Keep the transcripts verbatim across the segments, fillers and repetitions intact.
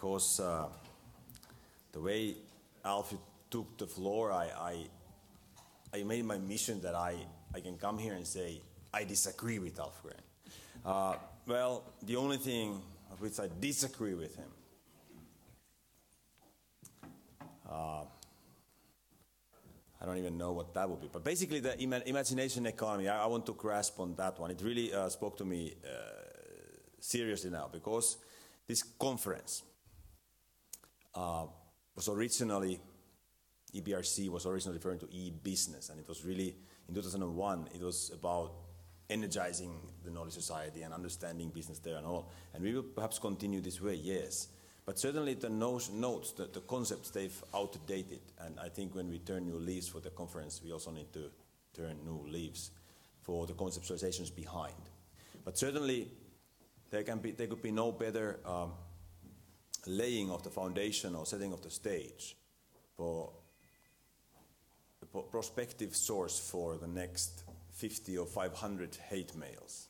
because uh, the way Alfie took the floor, I, I, I made my mission that I, I can come here and say, I disagree with Alfgren. Uh, well, the only thing of which I disagree with him, uh, I don't even know what that would be. But basically, the ima- imagination economy, I, I want to grasp on that one. It really uh, spoke to me uh, seriously now, because this conference uh, was originally, E B R C was originally referring to e-business, and it was really, in two thousand one, it was about energizing the knowledge society and understanding business there and all. And we will perhaps continue this way, yes. But certainly the notes, the, the concepts, they've outdated. And I think when we turn new leaves for the conference, we also need to turn new leaves for the conceptualizations behind. But certainly there can be, there could be no better um, laying of the foundation or setting of the stage for the prospective source for the next fifty or five hundred hate mails.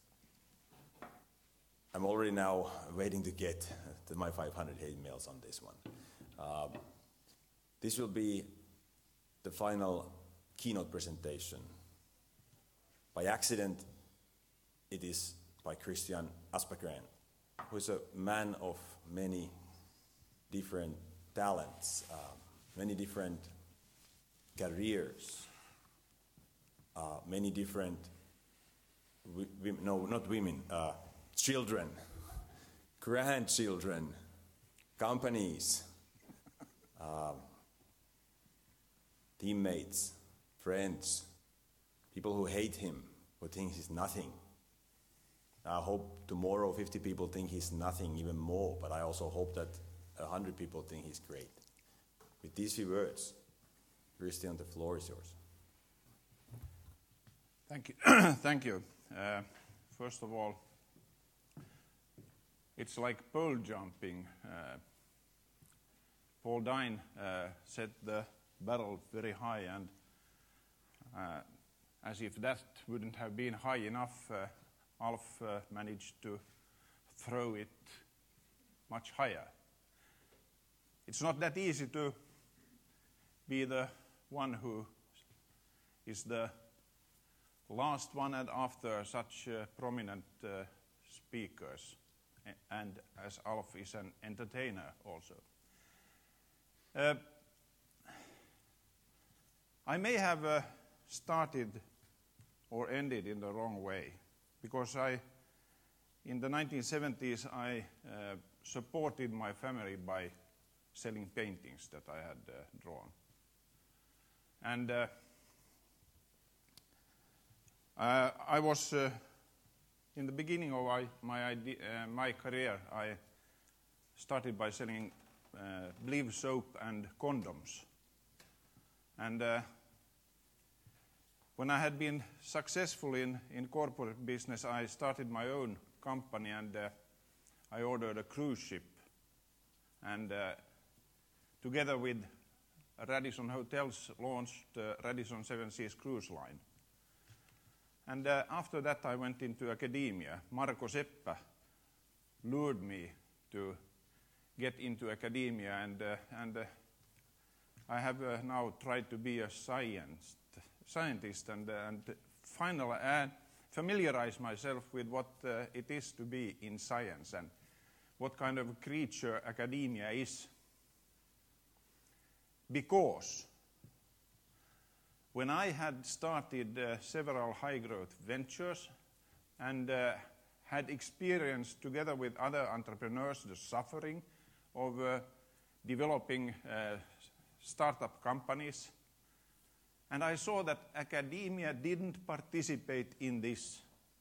I'm already now waiting to get to my five hundred hate mails on this one. Um, this will be the final keynote presentation. By accident, it is by Christian Aspegren, who is a man of many different talents, uh, many different careers, uh, many different, wi- wi- no, not women, uh, children, grandchildren, companies, uh, teammates, friends, people who hate him, who think he's nothing. I hope tomorrow fifty people think he's nothing, even more, but I also hope that one hundred people think he's great. With these few words, Christian, the floor is yours. Thank you. Thank you. Uh, first of all, it's like pole jumping. Uh, Paul Dine uh, set the barrel very high, and uh, as if that wouldn't have been high enough, uh, Alf uh, managed to throw it much higher. It's not that easy to be the one who is the last one, and after such uh, prominent uh, speakers, and as Alf is an entertainer also. Uh, I may have uh, started or ended in the wrong way, because I, in the nineteen seventies, I uh, supported my family by selling paintings that I had uh, drawn. And uh, uh, I was, uh, in the beginning of I, my, idea, uh, my career, I started by selling uh, Bliv soap and condoms. And uh, when I had been successful in, in corporate business, I started my own company, and uh, I ordered a cruise ship. And uh, together with Radisson Hotels, launched uh, Radisson Seven Seas Cruise Line. And uh, after that, I went into academia. Marko Seppä lured me to get into academia, and, uh, and uh, I have uh, now tried to be a science, scientist and, uh, and finally uh, familiarize myself with what uh, it is to be in science and what kind of creature academia is. Because when I had started uh, several high-growth ventures and uh, had experienced together with other entrepreneurs the suffering of uh, developing uh, startup companies, and I saw that academia didn't participate in this,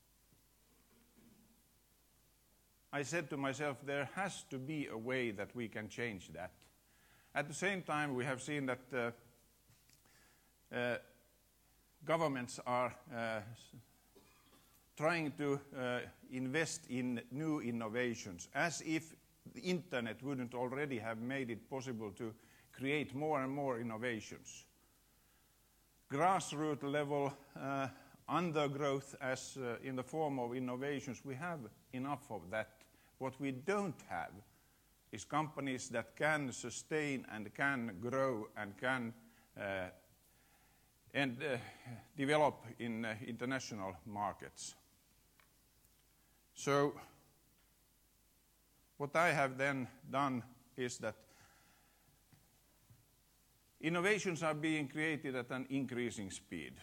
I said to myself, there has to be a way that we can change that. At the same time, we have seen that uh, uh, governments are uh, trying to uh, invest in new innovations, as if the internet wouldn't already have made it possible to create more and more innovations. Grassroots level uh, undergrowth as uh, in the form of innovations, we have enough of that. What we don't have is companies that can sustain and can grow and can uh, and uh, develop in uh, international markets. So what I have then done is that innovations are being created at an increasing speed.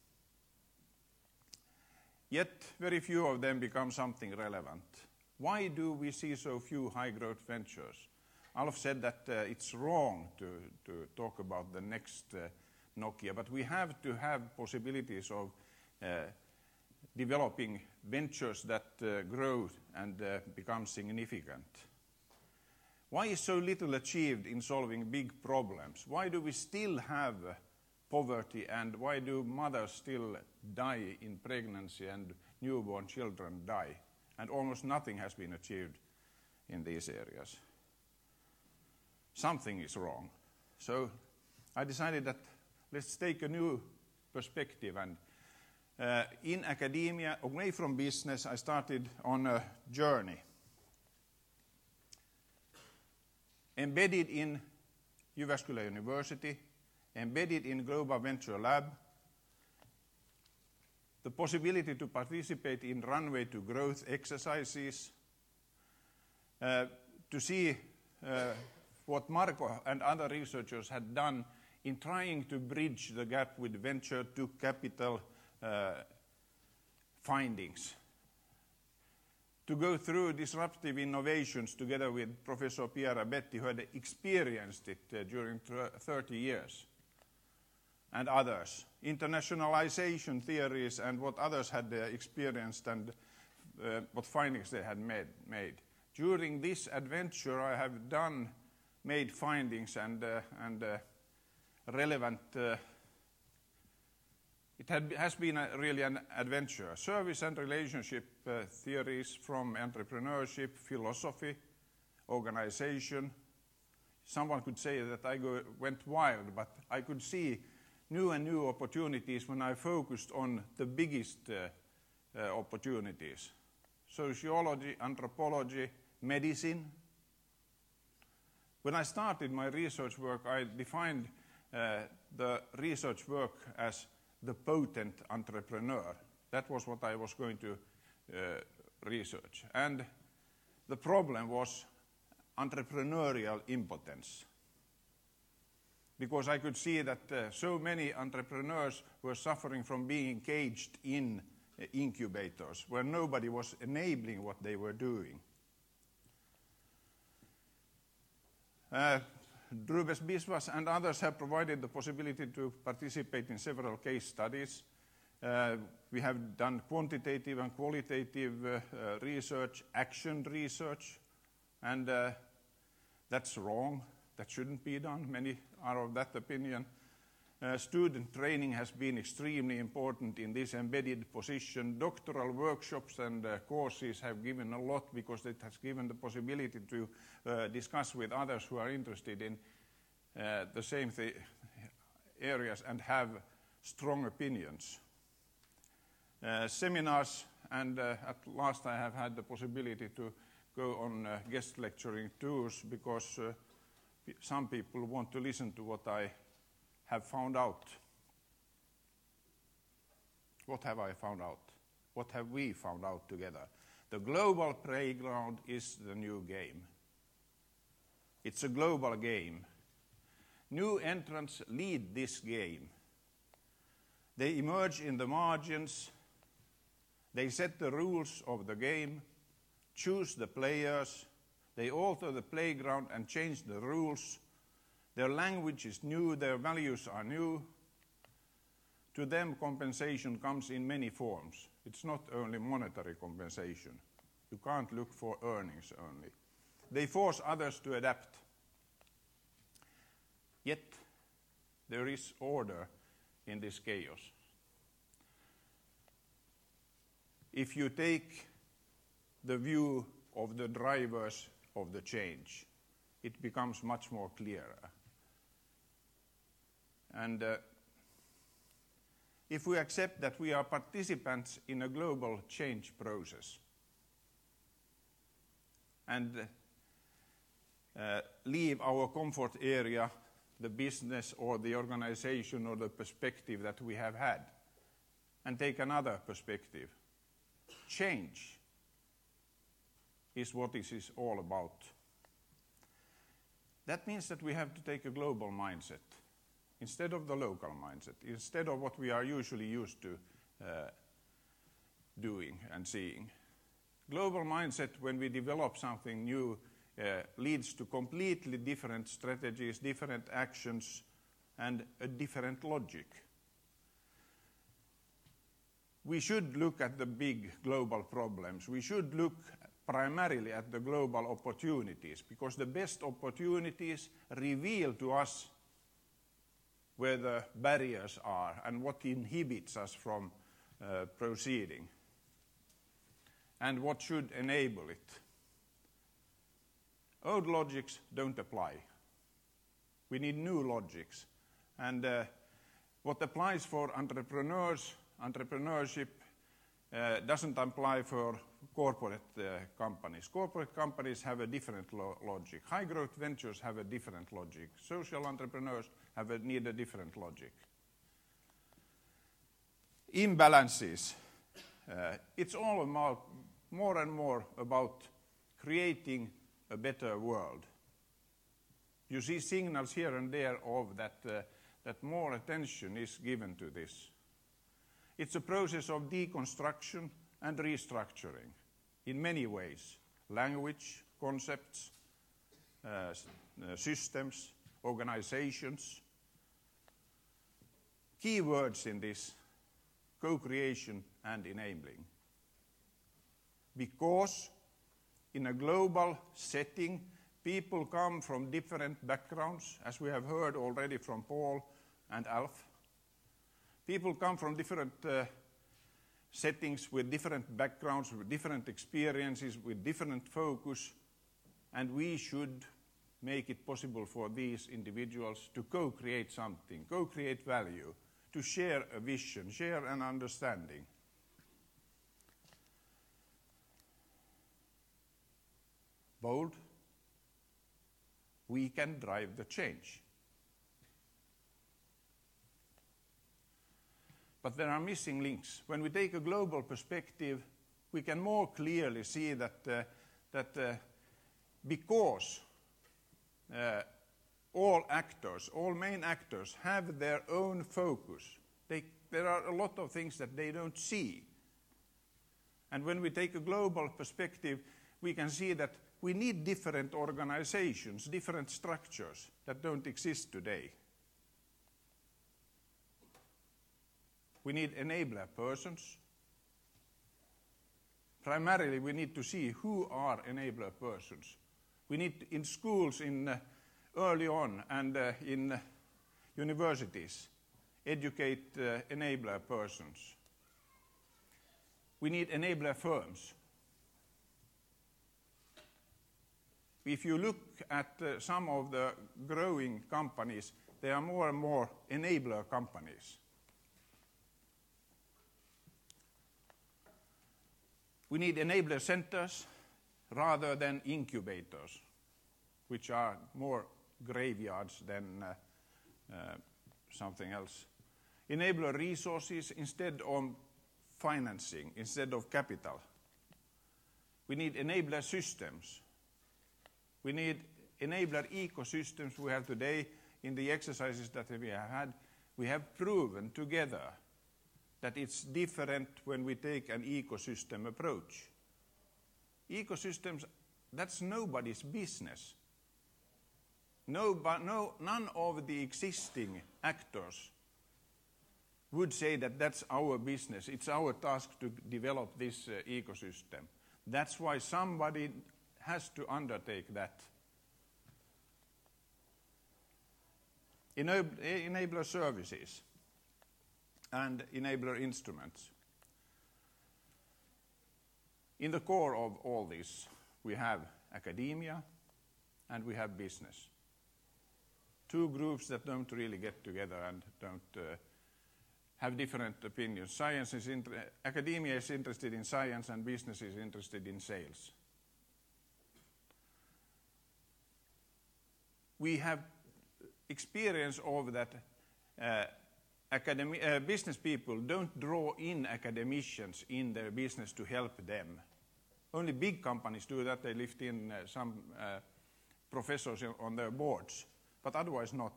Yet very few of them become something relevant. Why do we see so few high-growth ventures? Alf said that uh, it's wrong to, to talk about the next uh, Nokia, but we have to have possibilities of uh, developing ventures that uh, grow and uh, become significant. Why is so little achieved in solving big problems? Why do we still have uh, poverty, and why do mothers still die in pregnancy and newborn children die? And almost nothing has been achieved in these areas. Something is wrong. So I decided that let's take a new perspective, and uh, in academia, away from business, I started on a journey. Embedded in Jyväskylä University, embedded in Global Venture Lab, the possibility to participate in Runway to Growth exercises, uh, to see uh, what Marko and other researchers had done in trying to bridge the gap with venture to capital uh, findings, to go through disruptive innovations together with Professor Piera Betti, who had experienced it uh, during thirty years, and others, internationalization theories and what others had uh, experienced and uh, what findings they had made, made. During this adventure, I have done, made findings and, uh, and uh, relevant, uh, it had, has been a, really an adventure. Service and relationship uh, theories from entrepreneurship, philosophy, organization. Someone could say that I go, went wild, but I could see new and new opportunities when I focused on the biggest uh, uh, opportunities. Sociology, anthropology, medicine. When I started my research work, I defined uh, the research work as the potent entrepreneur. That was what I was going to uh, research. And the problem was entrepreneurial impotence. Because I could see that uh, so many entrepreneurs were suffering from being caged in uh, incubators where nobody was enabling what they were doing. Uh, Drubes Biswas and others have provided the possibility to participate in several case studies. Uh, we have done quantitative and qualitative uh, uh, research, action research, and uh, that's wrong. That shouldn't be done. Many are of that opinion. Uh, student training has been extremely important in this embedded position. Doctoral workshops and uh, courses have given a lot because it has given the possibility to uh, discuss with others who are interested in uh, the same th areas and have strong opinions. Uh, seminars, and uh, at last I have had the possibility to go on uh, guest lecturing tours because uh, some people want to listen to what I have found out. What have I found out? What have we found out together? The global playground is the new game. It's a global game. New entrants lead this game. They emerge in the margins. They set the rules of the game, choose the players. They alter the playground and change the rules. Their language is new, their values are new. To them, compensation comes in many forms. It's not only monetary compensation. You can't look for earnings only. They force others to adapt. Yet, there is order in this chaos. If you take the view of the drivers of the change, it becomes much more clearer. And uh, if we accept that we are participants in a global change process, and uh, uh, leave our comfort area, the business or the organization or the perspective that we have had, and take another perspective. Change is what this is all about. That means that we have to take a global mindset instead of the local mindset, instead of what we are usually used to uh, doing and seeing. Global mindset, when we develop something new, uh, leads to completely different strategies, different actions, and a different logic. We should look at the big global problems. We should look primarily at the global opportunities, because the best opportunities reveal to us where the barriers are and what inhibits us from uh, proceeding, and what should enable it. Old logics don't apply. We need new logics. And uh, what applies for entrepreneurs, entrepreneurship, uh, doesn't apply for corporate uh, companies. Corporate companies have a different lo logic. High growth ventures have a different logic. Social entrepreneurs have a, need a different logic. Imbalances. Uh, it's all about, more and more about creating a better world. You see signals here and there of that, uh, that more attention is given to this. It's a process of deconstruction and restructuring in many ways. Language, concepts, uh, uh, systems, organizations. Key words in this: co-creation and enabling. Because in a global setting, people come from different backgrounds, as we have heard already from Paul and Alf. People come from different uh, settings with different backgrounds, with different experiences, with different focus, and we should make it possible for these individuals to co-create something, co-create value, to share a vision, share an understanding. Bold, we can drive the change. But there are missing links. When we take a global perspective, we can more clearly see that, uh, that uh, because uh, all actors, all main actors have their own focus, they, there are a lot of things that they don't see. And when we take a global perspective, we can see that we need different organizations, different structures that don't exist today. We need enabler persons. Primarily, we need to see who are enabler persons. We need, in schools, in uh, early on, and uh, in uh, universities, educate uh, enabler persons. We need enabler firms. If you look at uh, some of the growing companies, they are more and more enabler companies. We need enabler centers rather than incubators, which are more graveyards than uh, uh, something else. Enabler resources instead of financing, instead of capital. We need enabler systems. We need enabler ecosystems we have today. In the exercises that we have had, we have proven together that it's different when we take an ecosystem approach. Ecosystems, that's nobody's business. No, but no, none of the existing actors would say that that's our business. It's our task to develop this uh, ecosystem. That's why somebody has to undertake that. Enab- enabler services and enabler instruments. In the core of all this, we have academia and we have business. Two groups that don't really get together and don't uh, have different opinions. Science is inter- academia is interested in science and business is interested in sales. we have experience of that uh, academy, uh, business people don't draw in academicians in their business to help them. Only big companies do that. They lift in uh, some uh, professors on their boards, but otherwise not.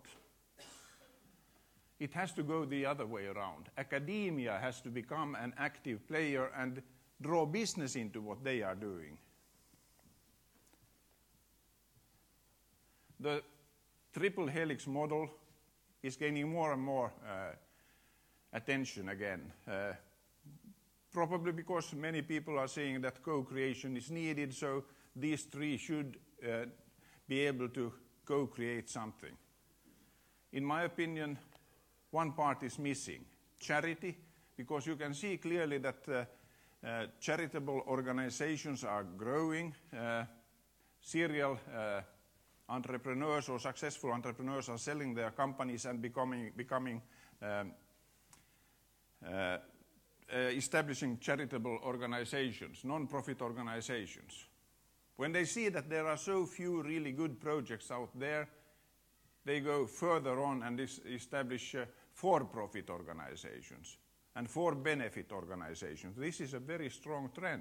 It has to go the other way around. Academia has to become an active player and draw business into what they are doing. The triple helix model is gaining more and more uh, attention again. Uh, probably because many people are saying that co-creation is needed, so these three should uh, be able to co-create something. In my opinion, one part is missing, charity, because you can see clearly that uh, uh, charitable organizations are growing. Uh, serial uh, entrepreneurs or successful entrepreneurs are selling their companies and becoming, becoming um, uh, uh, establishing charitable organizations, non-profit organizations. When they see that there are so few really good projects out there, they go further on and establish uh, for-profit organizations and for-benefit organizations. This is a very strong trend.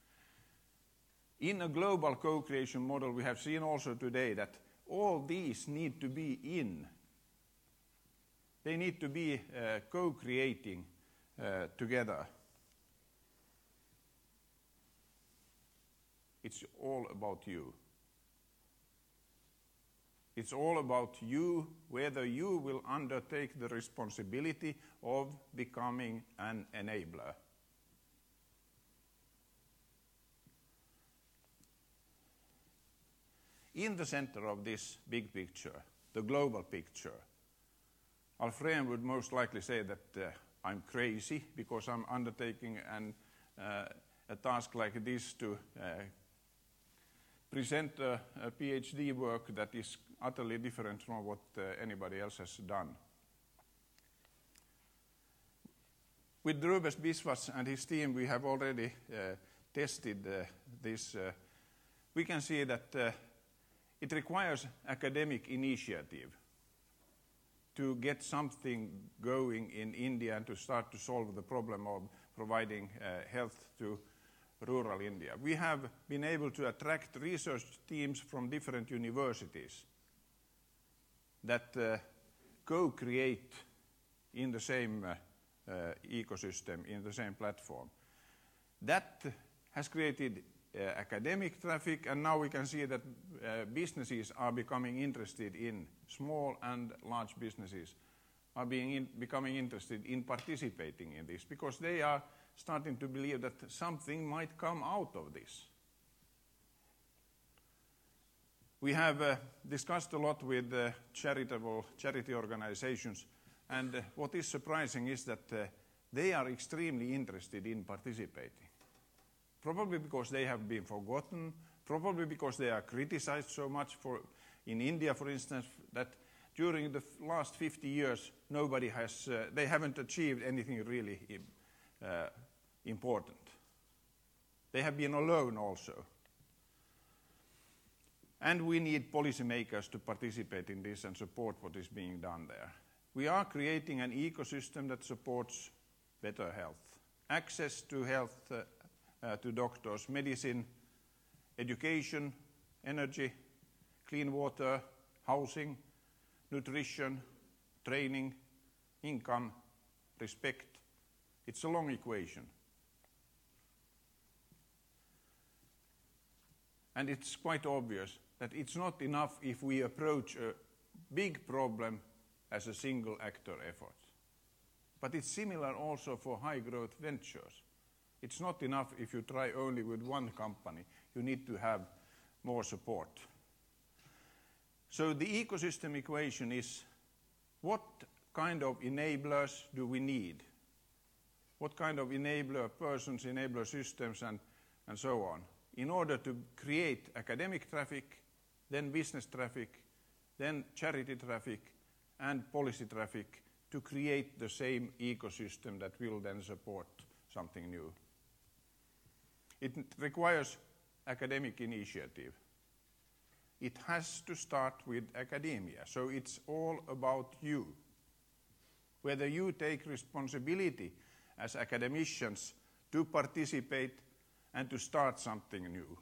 In a global co-creation model, we have seen also today that all these need to be in. They need to be uh, co-creating uh, together. It's all about you. It's all about you, whether you will undertake the responsibility of becoming an enabler. In the center of this big picture, the global picture, Alfred would most likely say that uh, I'm crazy because I'm undertaking an, uh, a task like this to uh, present a, a PhD work that is utterly different from what uh, anybody else has done. With Drubes Biswas and his team, we have already uh, tested uh, this. Uh, we can see that uh, it requires academic initiative to get something going in India and to start to solve the problem of providing uh, health to rural India. We have been able to attract research teams from different universities that uh, co-create in the same uh, uh, ecosystem, in the same platform. That has created uh, academic traffic, and now we can see that uh, businesses are becoming interested in, small and large businesses are being in, becoming interested in participating in this, because they are starting to believe that something might come out of this. We have uh, discussed a lot with uh, charitable charity organizations, and uh, what is surprising is that uh, they are extremely interested in participating. Probably because they have been forgotten, probably because they are criticized so much. For, in India, for instance, that during the last fifty years, nobody has, uh, they haven't achieved anything really uh, important. They have been alone also. And we need policymakers to participate in this and support what is being done there. We are creating an ecosystem that supports better health, access to health, uh, uh, to doctors, medicine, education, energy, clean water, housing, nutrition, training, income, respect. It's a long equation. And it's quite obvious that it's not enough if we approach a big problem as a single actor effort. But it's similar also for high growth ventures. It's not enough if you try only with one company. You need to have more support. So the ecosystem equation is, what kind of enablers do we need? What kind of enabler persons, enabler systems, and, and so on, in order to create academic traffic, then business traffic, then charity traffic, and policy traffic to create the same ecosystem that will then support something new. It requires academic initiative. it has to start with academia. So it's all about you. Whether you take responsibility as academicians to participate and to start something new.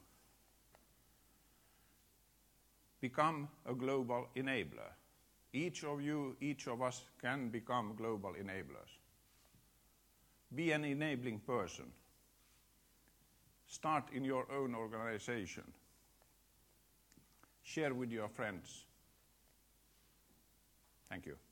Become a global enabler. Each of you, each of us can become global enablers. Be an enabling person. Start in your own organization. Share with your friends. Thank you.